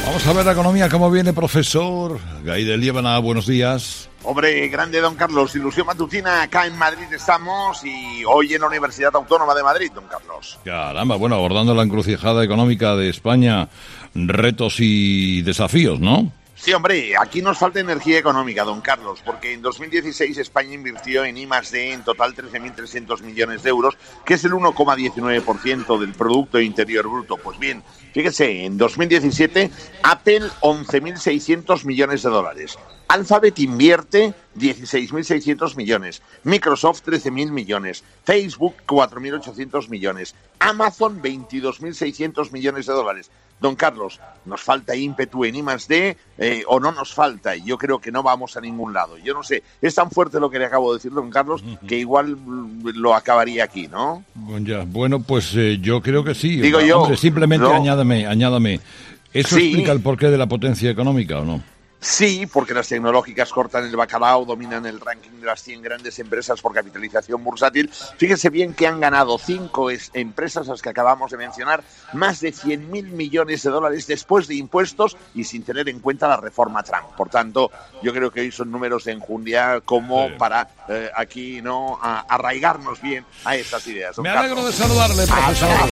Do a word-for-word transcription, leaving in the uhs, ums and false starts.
Vamos a ver la economía, cómo viene, profesor Gaide Liébana, buenos días. Hombre, grande don Carlos, ilusión matutina, acá en Madrid estamos y hoy en la Universidad Autónoma de Madrid, don Carlos. Caramba, bueno, abordando la encrucijada económica de España, retos y desafíos, ¿no? Sí, hombre, aquí nos falta energía económica, don Carlos, porque en dos mil dieciséis España invirtió en I más D en total trece mil trescientos millones de euros, que es el uno coma diecinueve por ciento del Producto Interior Bruto. Pues bien, fíjese, en dos mil diecisiete Apple once mil seiscientos millones de dólares. Alphabet invierte dieciséis mil seiscientos millones, Microsoft trece mil millones, Facebook cuatro mil ochocientos millones, Amazon veintidós mil seiscientos millones de dólares. Don Carlos, ¿nos falta ímpetu en I más D eh, o no nos falta? Yo creo que no vamos a ningún lado. Yo no sé, es tan fuerte lo que le acabo de decir, don Carlos, que igual lo acabaría aquí, ¿no? Bueno, ya. Bueno, pues eh, yo creo que sí. Digo yo. Hombre, simplemente no. añádame, añádame. ¿Eso Sí. explica el porqué de la potencia económica o no? Sí, porque las tecnológicas cortan el bacalao, dominan el ranking de las cien grandes empresas por capitalización bursátil. Fíjese bien que han ganado cinco es, empresas, las que acabamos de mencionar, más de cien mil millones de dólares después de impuestos y sin tener en cuenta la reforma Trump. Por tanto, yo creo que hoy son números de enjundia como sí. para eh, aquí no a, arraigarnos bien a estas ideas. Me alegro de saludarle, profesor.